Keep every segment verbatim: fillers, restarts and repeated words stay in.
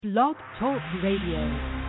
Blog Talk Radio.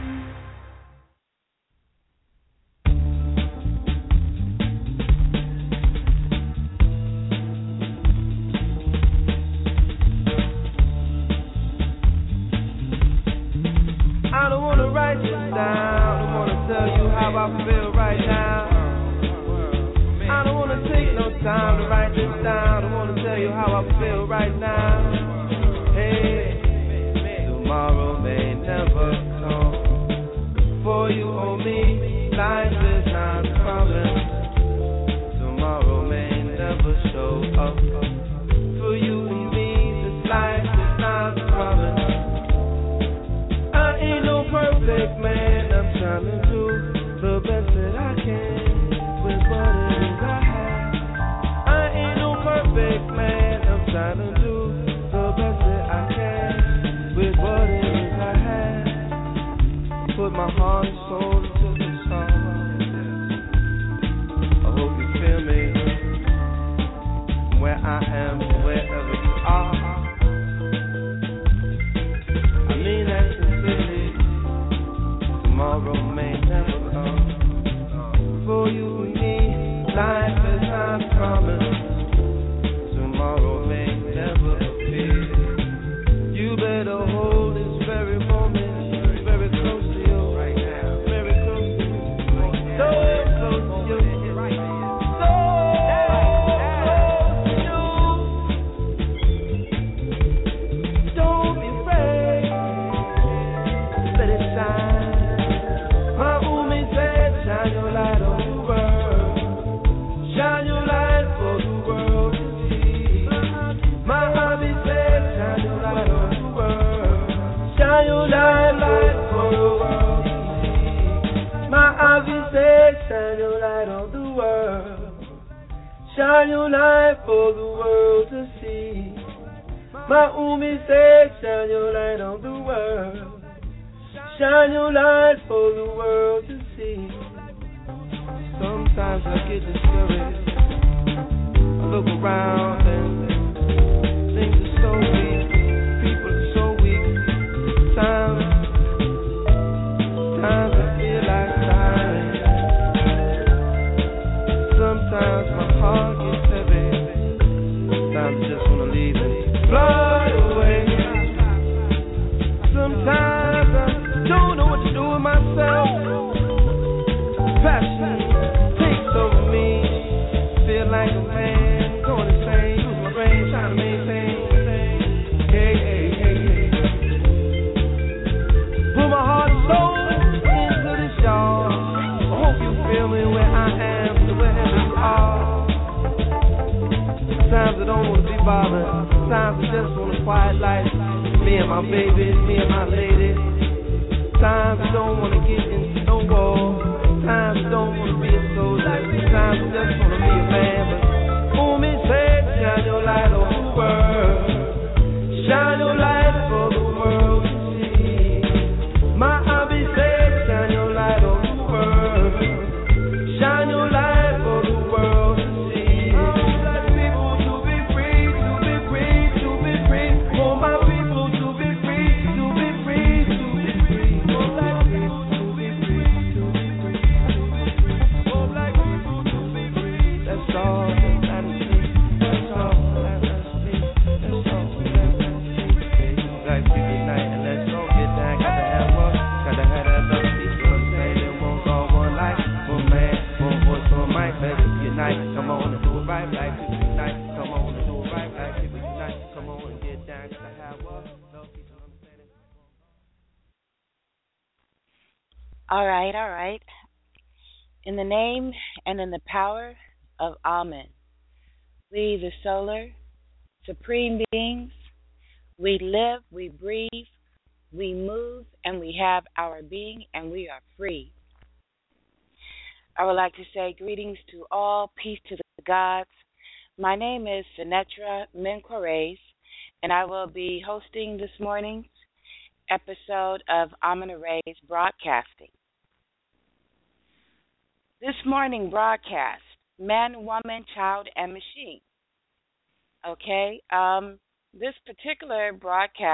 I don't wanna write this down, I wanna tell you how I feel right now. I don't wanna take no time to write this down, I wanna tell you how I feel right now. Hey, tomorrow may never come. For you or me, life is not promised. Tomorrow may never show up. For you and me, this life is not promised. Perfect man, I'm trying to do the best that I can with what it is I have. I ain't no perfect man, I'm trying to do the best that I can with what it is I have. Put my heart and soul into the song. I hope you feel me where I am, wherever you are. I mean that sincerely. Tomorrow may never come. For you and me, life is not promised. Tomorrow may never appear. You better hold this very moment very close to you right now. Very close to you. So close to you. So close to you. Don't be afraid. Let it shine. Shine your light on the world. Shine your light for the world to see. My hobby said, shine your light on the world. Shine your light, light for the world to see. My hobby said, shine your light on the world. Shine your light for the world to see. My umi said, shine your light on the world. Shine your light for the world to see. Sometimes I get discouraged. I look around and things are so weak. People are so weak. Times, times I feel like dying. Sometimes my heart gets heavy. Sometimes I just wanna leave and fly away. Sometimes I don't know what to do with myself. Passion takes over me. Feel like a man going insane. Lose my brain trying to maintain. Hey, hey, hey, hey. Put my heart and soul into this, y'all. I hope you feel me where I am, wherever you are. Sometimes I don't want to be bothered. Sometimes I just want a quiet life. Me and my baby, me and my lady. Sometimes I don't want to get into no war. Sometimes I don't want to be a soldier. Sometimes I just want to be a man. But Umi said, shine your light on the world. Shine your light for the world to see. My hobby said, shine your light on the world. Shine your light for the world to see. I want black people to be free, to be free, to be free. For my people to be free, to be free, to be free. For black people to be free, to be free. For black people to be free. That's all that matters to me. That's all that matters to me. That's all that matters to me. Black people unite and let's all get down. Gotta have one. Gotta have that love. People understand it won't go one life. One man, one voice, one mic. Let's unite. Come on and do it right. Black people unite. Come on and do it right. Black people unite. Come on and get down. Gotta have one. Love people understand it. All right, all right. In the name and in the power of Amen, we, the solar, supreme beings, we live, we breathe, we move, and we have our being, and we are free. I would like to say greetings to all, peace to the gods. My name is Sinetra Menquerez, and I will be hosting this morning's episode of Amina Ray's broadcasting. This morning broadcast, man, woman, child, and machine. Okay, um, this particular broadcast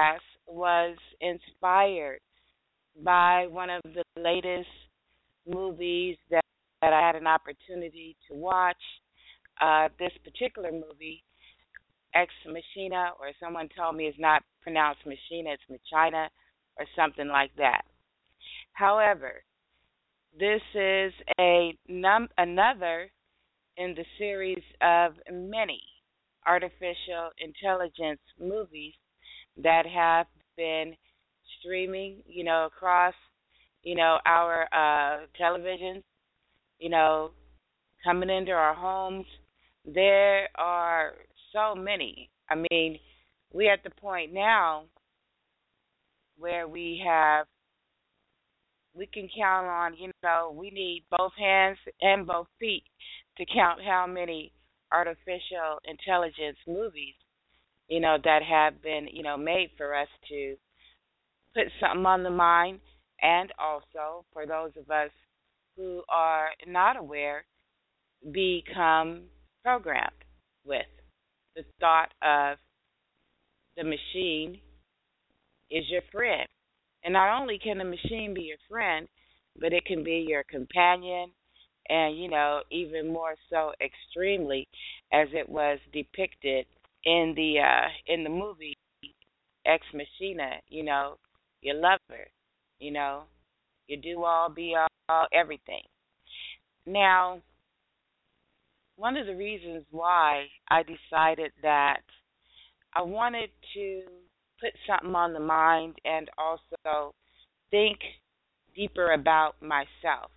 was inspired by one of the latest movies that, that I had an opportunity to watch. Uh, this particular movie, Ex Machina, or someone told me it's not pronounced Machina, it's Machina, or something like that. However, this is a num- another in the series of many artificial intelligence movies that have been streaming, you know, across, you know, our uh, televisions, you know, coming into our homes. There are so many. I mean, we're at the point now where we have we can count on, you know, we need both hands and both feet to count how many artificial intelligence movies, you know, that have been, you know, made for us to put something on the mind, and also for those of us who are not aware, become programmed with the thought of the machine is your friend. And not only can the machine be your friend, but it can be your companion, and, you know, even more so extremely as it was depicted in the uh in the movie Ex Machina, you know, your lover, you know, you do all, be all, everything. Now, one of the reasons why I decided that I wanted to put something on the mind and also think deeper about myself.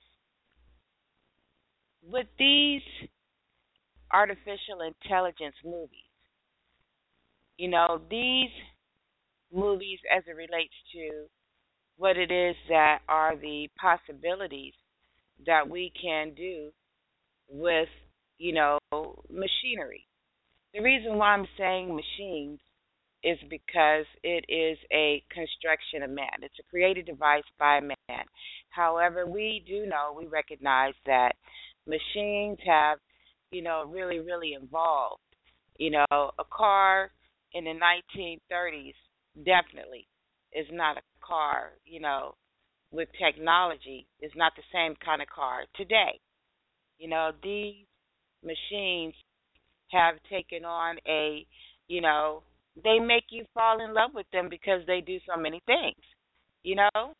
With these artificial intelligence movies, you know, these movies as it relates to what it is that are the possibilities that we can do with, you know, machinery. The reason why I'm saying machines is because it is a construction of man. It's a created device by man. However, we do know, we recognize that machines have, you know, really, really evolved. You know, a car in the nineteen thirties definitely is not a car, you know, with technology. It's not the same kind of car today. You know, these machines have taken on a, you know, they make you fall in love with them because they do so many things, you know?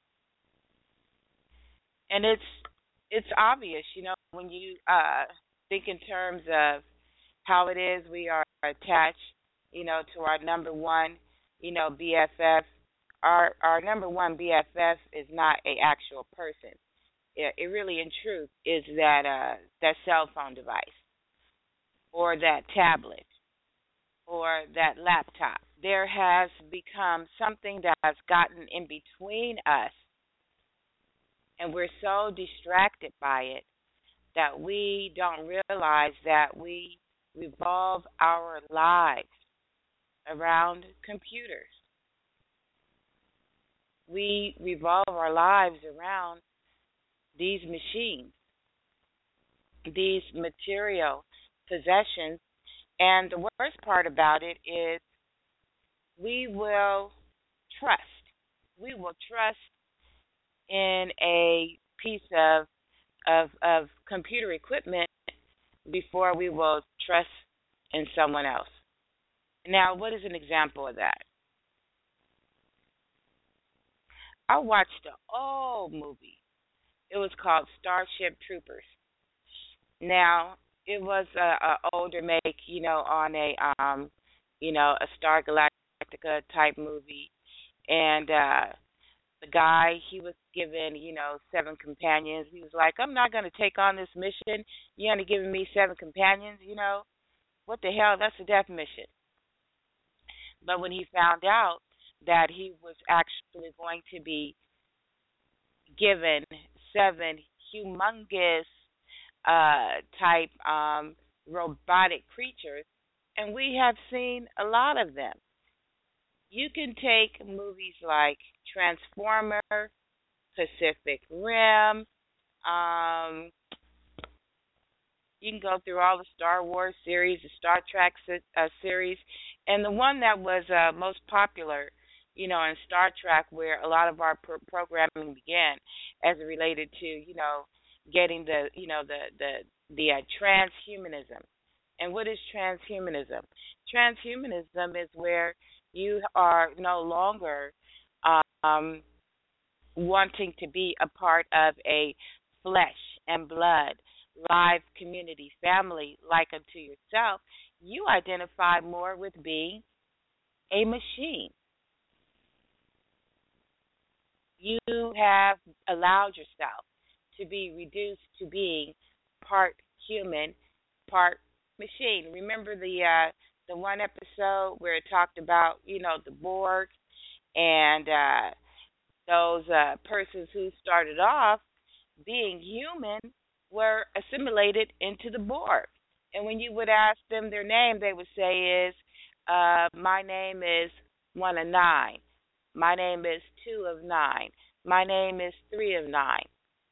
And it's it's obvious, you know, when you uh think in terms of how it is we are attached, you know, to our number one, you know, B F F. Our our number one B F F is not a actual person. It, it really, in truth, is that uh that cell phone device or that tablet or that laptop. There has become something that has gotten in between us, and we're so distracted by it that we don't realize that we revolve our lives around computers. We revolve our lives around these machines, these material possessions. And the worst part about it is we will trust. We will trust in a piece of of of computer equipment before we will trust in someone else. Now, what is an example of that? I watched an old movie. It was called Starship Troopers. Now, it was a, a older make, you know, on a um, you know, a Star Galactica type movie, and uh the guy, he was given, you know, seven companions. He was like, I'm not going to take on this mission. You're only giving me seven companions, you know? What the hell? That's a death mission. But when he found out that he was actually going to be given seven humongous uh, type um, robotic creatures, and we have seen a lot of them. You can take movies like Transformer, Pacific Rim. Um, you can go through all the Star Wars series, the Star Trek uh, series, and the one that was uh, most popular you know, in Star Trek, where a lot of our pro- programming began, as it related to, you know, getting the, you know, the the the uh, transhumanism. And what is transhumanism? Transhumanism is where you are no longer um, wanting to be a part of a flesh and blood, live community, family like unto yourself. You identify more with being a machine. You have allowed yourself to be reduced to being part human, part machine. Remember the uh, the one episode where it talked about, you know, the Borg and uh, those uh, persons who started off being human were assimilated into the Borg. And when you would ask them their name, they would say is, uh, my name is one of nine. My name is two of nine. My name is three of nine.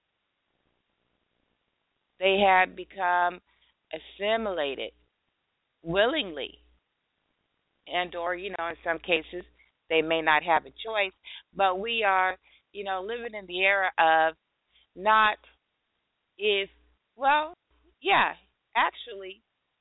They had become assimilated willingly, and or, you know, in some cases, they may not have a choice. But we are, you know, living in the era of not if, well, yeah, actually,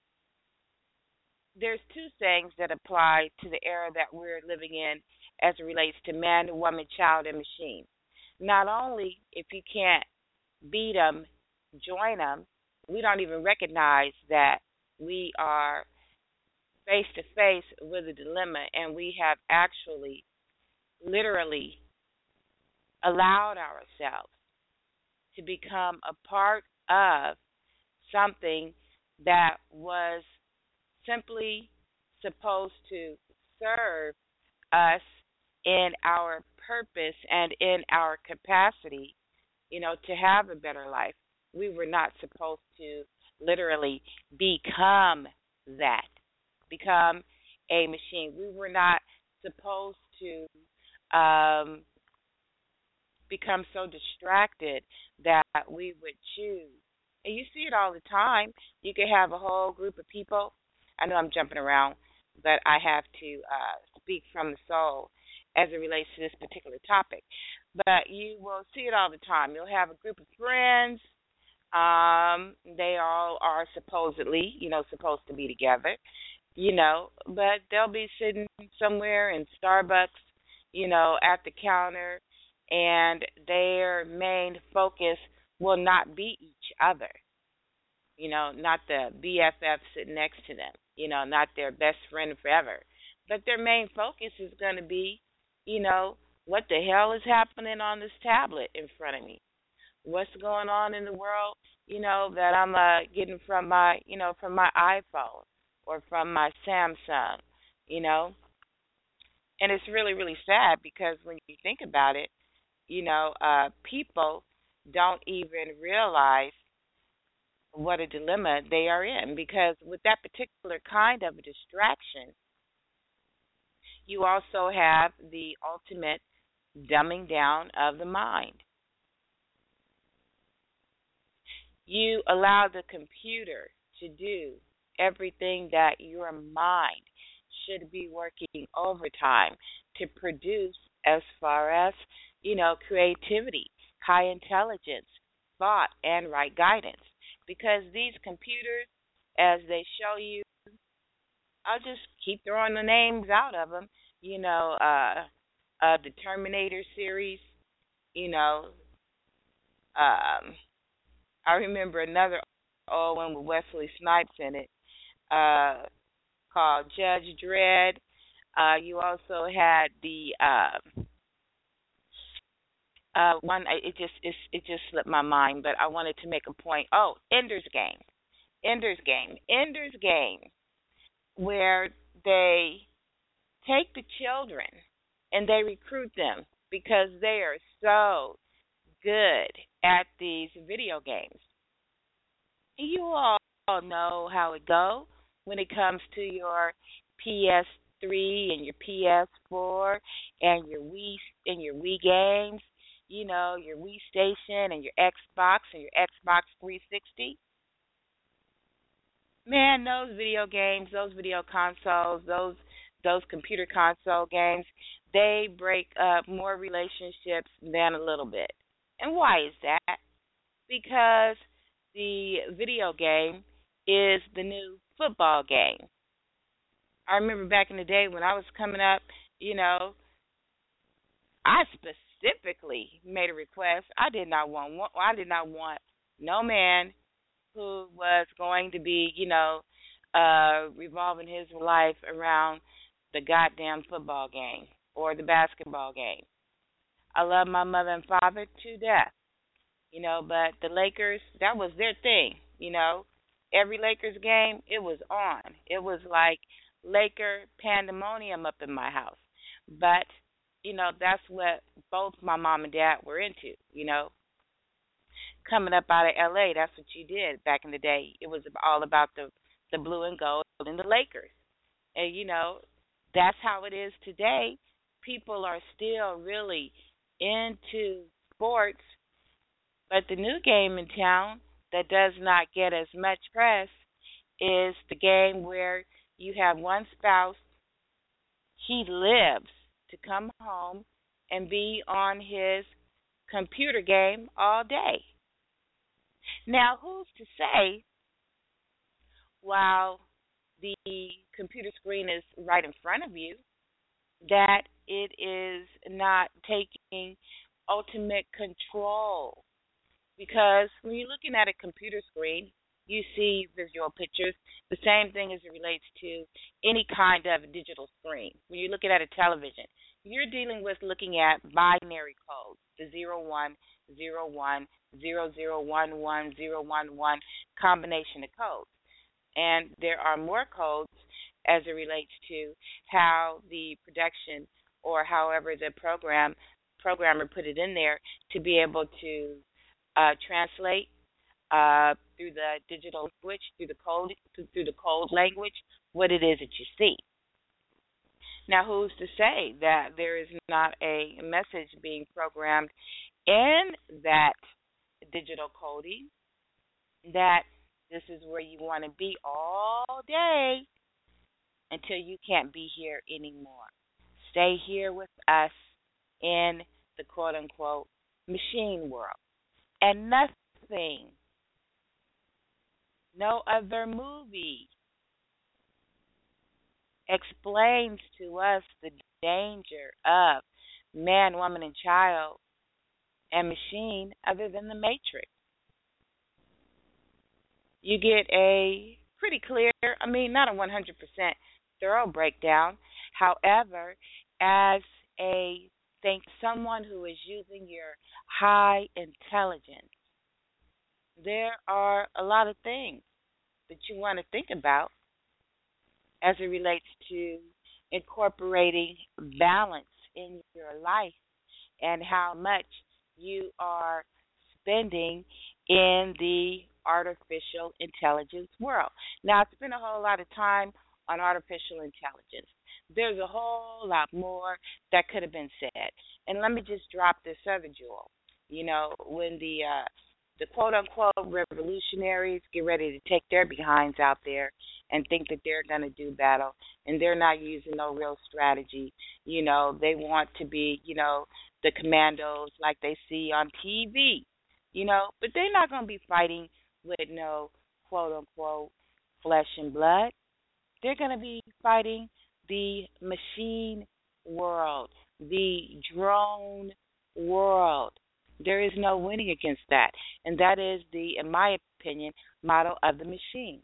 there's two things that apply to the era that we're living in as it relates to man, woman, child, and machine. Not only if you can't beat them, join them, we don't even recognize that we are face to face with a dilemma, and we have actually, literally, allowed ourselves to become a part of something that was simply supposed to serve us in our purpose and in our capacity, you know, to have a better life. We were not supposed to literally become that, become a machine. We were not supposed to um, become so distracted that we would choose. And you see it all the time. You could have a whole group of people. I know I'm jumping around, but I have to uh, speak from the soul as it relates to this particular topic. But you will see it all the time. You'll have a group of friends. Um, they all are supposedly, you know, supposed to be together, you know, but they'll be sitting somewhere in Starbucks, you know, at the counter, and their main focus will not be each other, you know, not the B F F sitting next to them, you know, not their best friend forever. But their main focus is going to be, you know, what the hell is happening on this tablet in front of me? What's going on in the world, you know, that I'm uh, getting from my, you know, from my iPhone or from my Samsung, you know? And it's really, really sad because when you think about it, you know, uh, people don't even realize what a dilemma they are in, because with that particular kind of a distraction, you also have the ultimate dumbing down of the mind. You allow the computer to do everything that your mind should be working overtime to produce, as far as, you know, creativity, high intelligence, thought, and right guidance. Because these computers, as they show you, I'll just keep throwing the names out of them, you know, uh, uh, the Terminator series, you know, um, I remember another old one with Wesley Snipes in it, uh, called Judge Dredd. Uh, you also had the uh, uh, one. It just it's, it just slipped my mind, but I wanted to make a point. Oh, Ender's Game, Ender's Game, Ender's Game, where they take the children and they recruit them because they are so good at these video games. You all know how it go when it comes to your P S three and your P S four and your Wii and your Wii games. You know, your Wii Station and your Xbox and your Xbox three sixty. Man, those video games, those video consoles, those those computer console games, they break up more relationships than a little bit. And why is that? Because the video game is the new football game. I remember back in the day when I was coming up, you know, I specifically made a request. I did not want I did not want no man who was going to be, you know, uh revolving his life around the goddamn football game or the basketball game. I love my mother and father to death, you know, but the Lakers, that was their thing, you know. Every Lakers game, it was on. It was like Laker pandemonium up in my house. But, you know, that's what both my mom and dad were into, you know. Coming up out of L A, that's what you did back in the day. It was all about the the blue and gold and the Lakers. And, you know, that's how it is today. People are still really into sports, but the new game in town that does not get as much press is the game where you have one spouse, he lives to come home and be on his computer game all day. Now, who's to say while the computer screen is right in front of you that it is not taking ultimate control? Because when you're looking at a computer screen, you see visual pictures, the same thing as it relates to any kind of digital screen. When you're looking at a television, you're dealing with looking at binary codes, the zero one zero one zero zero one one zero one one combination of codes. And there are more codes as it relates to how the production or however the program programmer put it in there to be able to uh, translate uh, through the digital language, through the code, through the code language, what it is that you see. Now, who's to say that there is not a message being programmed in that digital coding that this is where you want to be all day until you can't be here anymore. Stay here with us in the quote-unquote machine world. And nothing, no other movie explains to us the danger of man, woman, and child and machine other than the Matrix. You get a pretty clear, I mean, not a one hundred percent thorough breakdown. However, as a think someone who is using your high intelligence, there are a lot of things that you want to think about as it relates to incorporating balance in your life and how much you are spending in the artificial intelligence world. Now, I spent a whole lot of time on artificial intelligence. There's a whole lot more that could have been said. And let me just drop this other jewel. You know, when the uh, the quote-unquote revolutionaries get ready to take their behinds out there and think that they're going to do battle, and they're not using no real strategy. You know, they want to be, you know, the commandos like they see on T V, you know, but they're not going to be fighting with no quote-unquote flesh and blood. They're going to be fighting the machine world, the drone world. There is no winning against that. And that is the, in my opinion, model of the machine.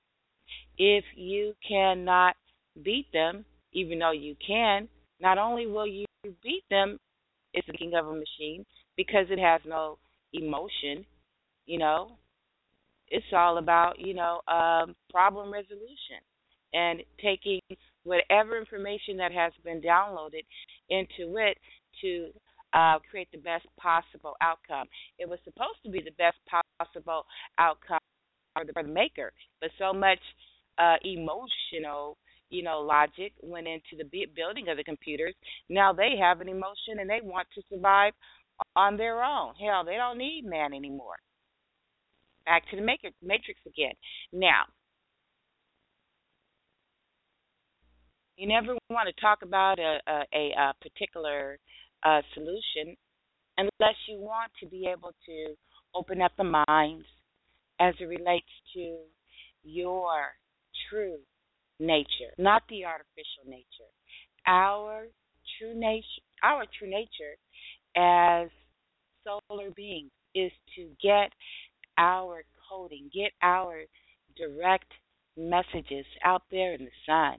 If you cannot beat them, even though you can, not only will you beat them, it's the king of a machine because it has no emotion, you know. It's all about, you know, um, problem resolution and taking whatever information that has been downloaded into it to uh, create the best possible outcome. It was supposed to be the best possible outcome for the, for the maker, but so much uh, emotional, you know, logic went into the building of the computers. Now they have an emotion and they want to survive on their own. Hell, they don't need man anymore. Back to the matrix again. Now, You never want to talk about a, a, a, a particular uh, solution unless you want to be able to open up the minds as it relates to your true nature, not the artificial nature. Our true nature, our true nature as solar beings is to get our coding, get our direct messages out there in the sun.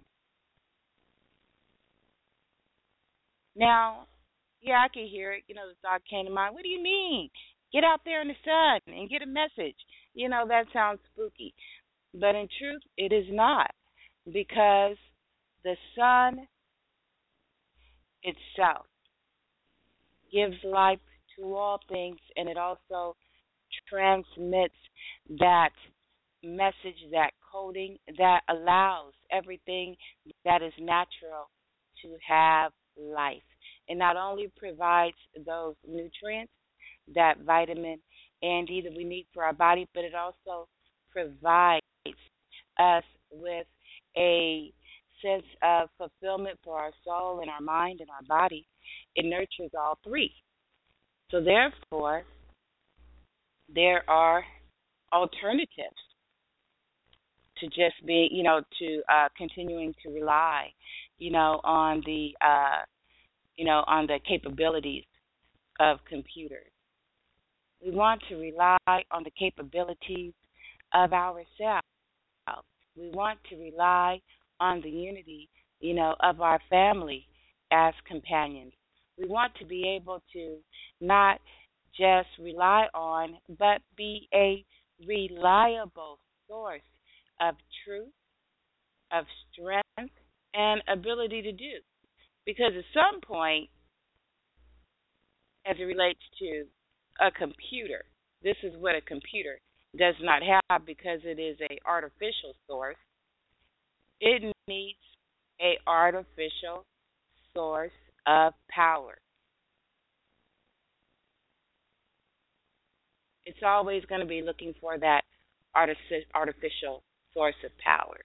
Now, yeah, I can hear it. You know, the thought came to mind. What do you mean? Get out there in the sun and get a message. You know, that sounds spooky. But in truth, it is not, because the sun itself gives life to all things, and it also transmits that message, that coding that allows everything that is natural to have life. It not only provides those nutrients, that vitamin and D that we need for our body, but it also provides us with a sense of fulfillment for our soul and our mind and our body. It nurtures all three. So therefore, there are alternatives to just be, you know, to uh, continuing to rely, you know, on the, uh, you know, on the capabilities of computers. We want to rely on the capabilities of ourselves. We want to rely on the unity, you know, of our family as companions. We want to be able to not just rely on, but be a reliable source of truth, of strength, and ability to do. Because at some point, as it relates to a computer, this is what a computer does not have, because it is an artificial source. It needs an artificial source of power. It's always going to be looking for that artificial source of power.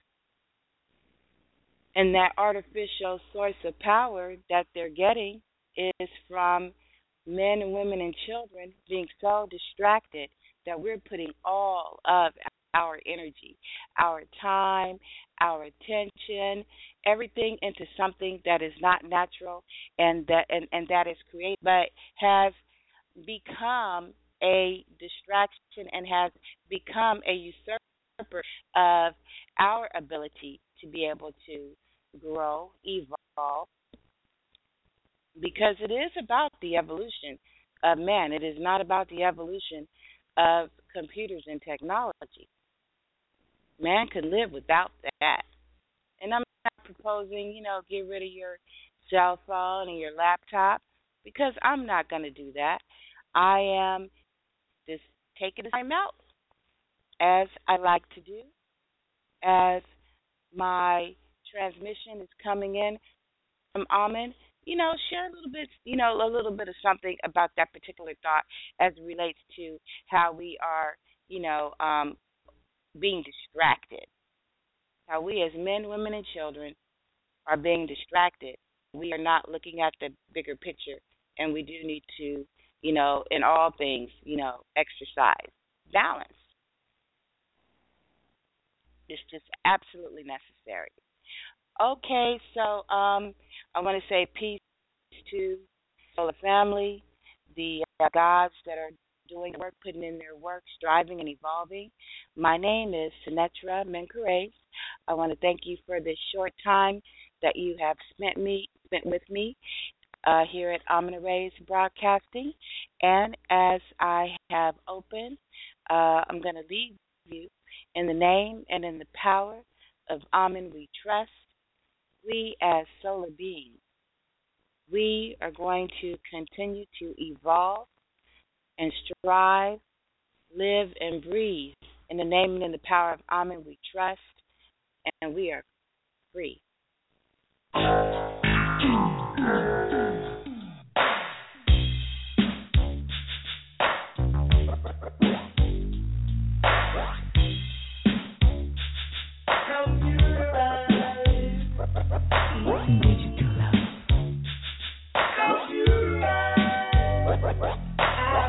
And that artificial source of power that they're getting is from men and women and children being so distracted that we're putting all of our energy, our time, our attention, everything into something that is not natural and that and, and that is created, but has become a distraction and has become a usurper of our ability to be able to grow, evolve, because it is about the evolution of man. It is not about the evolution of computers and technology. Man could live without that. And I'm not proposing, you know, get rid of your cell phone and your laptop, because I'm not going to do that. I am just taking the time out, as I like to do, as my transmission is coming in from Amen. You know, share a little bit, you know, a little bit of something about that particular thought as it relates to how we are, you know, um, being distracted. How we as men, women, and children are being distracted. We are not looking at the bigger picture, and we do need to, you know, in all things, you know, exercise balance. It's just absolutely necessary. Okay, so um, I want to say peace to the family, the uh, gods that are doing work, putting in their work, striving and evolving. My name is Sinetra Menkares. I want to thank you for this short time that you have spent me spent with me uh, here at Amina Ray's Broadcasting. And as I have opened, uh, I'm going to leave you in the name and in the power of Amen we trust. We as solar beings, we are going to continue to evolve and strive, live and breathe in the name and in the power of Amen we trust, and we are free. Computerized.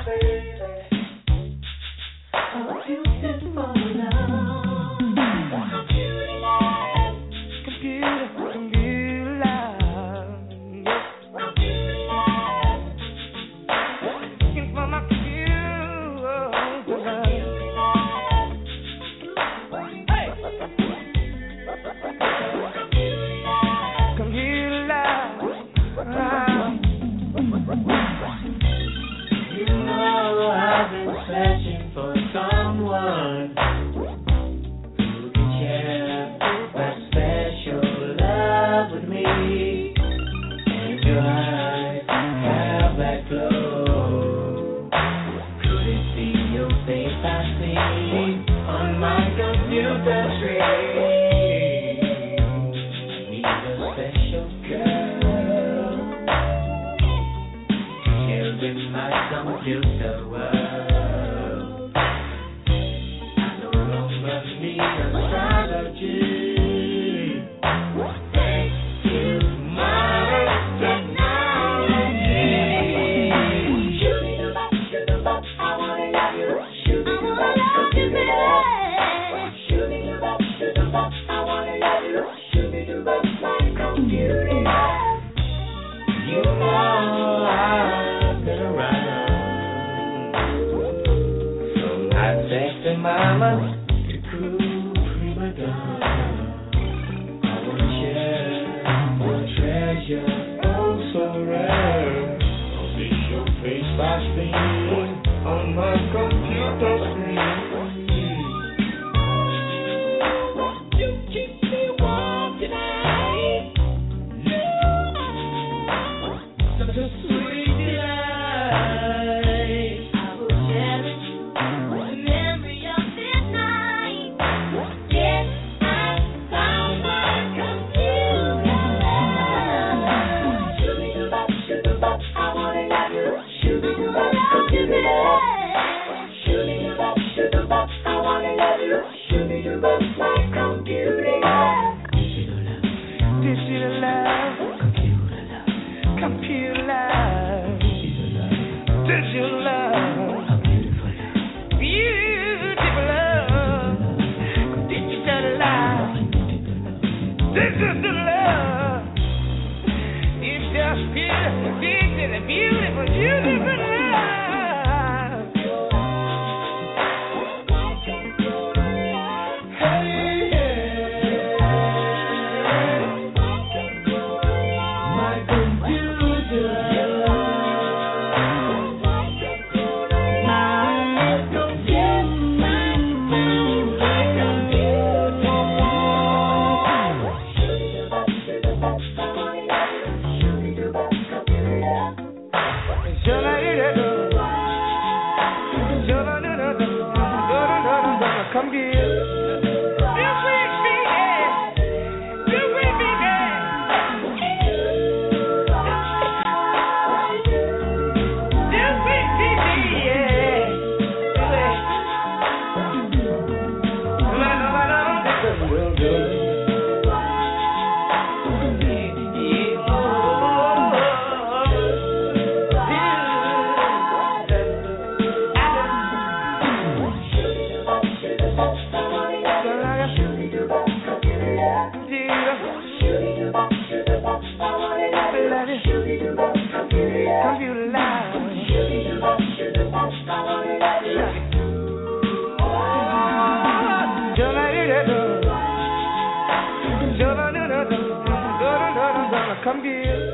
Come here.